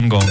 Gang.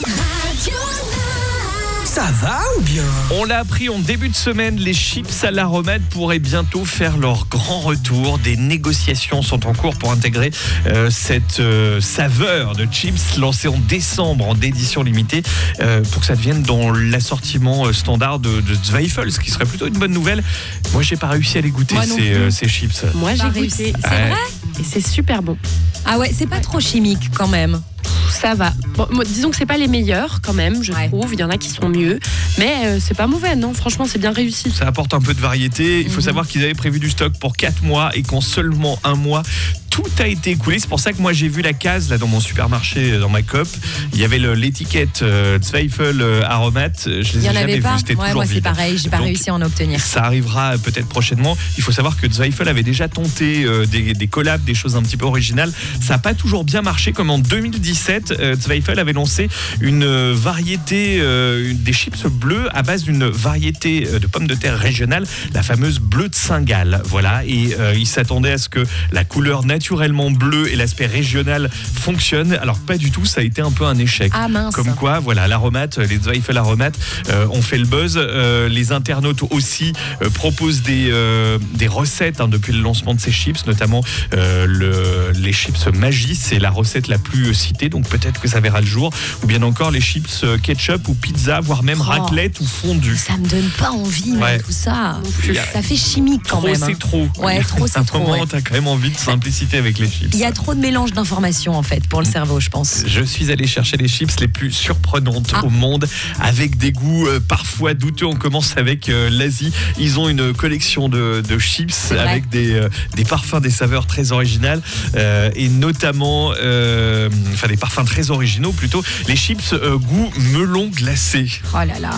Ça va ou bien? On l'a appris en début de semaine, les chips à l'aromate pourraient bientôt faire leur grand retour. Des négociations sont en cours pour intégrer cette saveur de chips lancée en décembre en édition limitée pour que ça devienne dans l'assortiment standard de Zweifel, ce qui serait plutôt une bonne nouvelle. Moi, j'ai pas réussi à les goûter ces chips. Moi, j'ai goûté. C'est vrai? Et c'est super bon. Ah ouais, c'est pas trop chimique quand même. Ça va. Bon, disons que c'est pas les meilleurs quand même, je trouve. Il y en a qui sont mieux. Mais c'est pas mauvais, non? Franchement, c'est bien réussi. Ça apporte un peu de variété. Il faut savoir qu'ils avaient prévu du stock pour 4 mois et qu'en seulement un mois, tout a été écoulé. C'est pour ça que moi, j'ai vu la case là dans mon supermarché, dans ma coop. Il y avait l'étiquette Zweifel Aromat. Je les ai jamais vus. C'était toujours moi, vide. c'est pareil. J'ai pas réussi à en obtenir. Ça arrivera peut-être prochainement. Il faut savoir que Zweifel avait déjà tenté des collabs, des choses un petit peu originales. Ça n'a pas toujours bien marché. Comme en 2017, Zweifel avait lancé une variété des chips bleus à base d'une variété de pommes de terre régionale, la fameuse bleu de Saint-Gall. Voilà. Et il s'attendait à ce que la couleur naturellement bleue et l'aspect régional fonctionnent. Alors pas du tout. Ça a été un peu un échec. Ah mince. Comme quoi, voilà, l'aromate, les Zweifel Aromat ont fait le buzz. Les internautes aussi proposent des recettes depuis le lancement de ces chips, notamment les chips Magie, c'est la recette la plus citée, donc peut-être que ça verra le jour, ou bien encore les chips ketchup ou pizza, voire même raclette ou fondue. Ça me donne pas envie, tout ça. Ça fait chimique quand trop, même. C'est trop. Ouais, trop, c'est trop. À un moment, t'as quand même envie de simplicité avec les chips. Il y a trop de mélange d'informations en fait pour le cerveau, je pense. Je suis allé chercher les chips les plus surprenantes au monde, avec des goûts parfois douteux. On commence avec l'Asie. Ils ont une collection de chips avec des parfums, des saveurs très originales et notamment des parfums très originaux plutôt. Les chips goût melon glacé. Oh là là.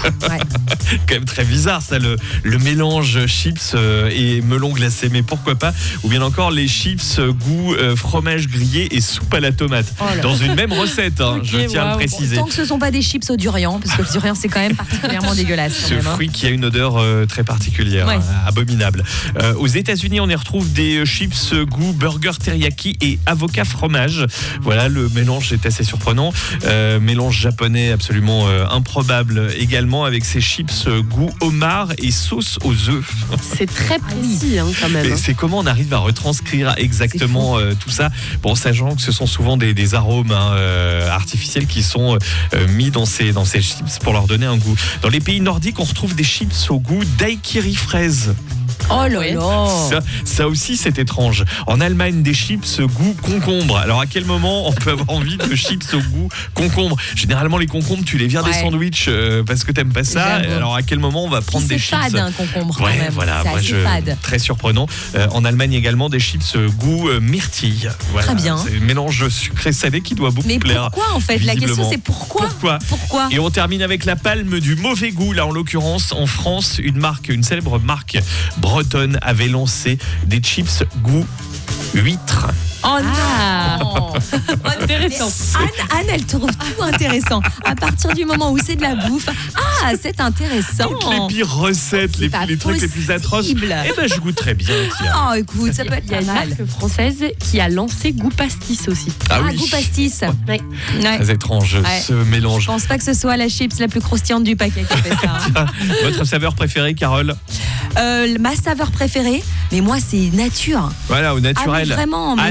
Quand même très bizarre ça, le mélange chips et melon glacé, mais pourquoi pas. Ou bien encore les chips goût fromage grillé et soupe à la tomate dans une même recette, je tiens à le préciser. Tant que ce ne sont pas des chips au durian, parce que le durian c'est quand même particulièrement dégueulasse. Ce fruit qui a une odeur très particulière, abominable. Aux États-Unis, on y retrouve des chips goût burger teriyaki et avocat fromage. Voilà, le mélange est assez surprenant. Mélange japonais absolument improbable également, avec ces chips goût homard et sauce aux œufs. C'est très précis quand même. C'est comment on arrive à retranscrire exactement tout ça, bon, sachant que ce sont souvent des arômes artificiels qui sont mis dans ces chips pour leur donner un goût. Dans les pays nordiques, on retrouve des chips au goût daiquiri fraise. Oh là là. Ça aussi, c'est étrange. En Allemagne, des chips goût concombre. Alors, à quel moment on peut avoir envie de chips au goût concombre? Généralement, les concombres, tu les vires des sandwichs parce que t'aimes pas ça. Alors, à quel moment on va prendre des chips? C'est fade, un concombre quand même. Voilà, c'est assez fade. Très surprenant. En Allemagne également, des chips goût myrtille. Voilà, très bien. C'est un mélange sucré-salé qui doit beaucoup plaire. Mais pourquoi en fait? La question c'est pourquoi? Et on termine avec la palme du mauvais goût. Là, en l'occurrence, en France, une célèbre marque bretonne avait lancé des chips goût huître. Oh non. Intéressant. Anne, elle trouve tout intéressant. À partir du moment où c'est de la bouffe, c'est intéressant. Toutes les pires recettes, les trucs les plus atroces. Je goûte très bien. Oh, écoute, ça peut être pas mal. Il y a une marque française qui a lancé goût pastis aussi. Goût pastis. Très étrange ce mélange. Je pense pas que ce soit la chips la plus croustillante du paquet qui a fait ça. Votre saveur préférée, Carole? Ma saveur préférée, mais moi c'est nature. Voilà, au naturel. Vraiment.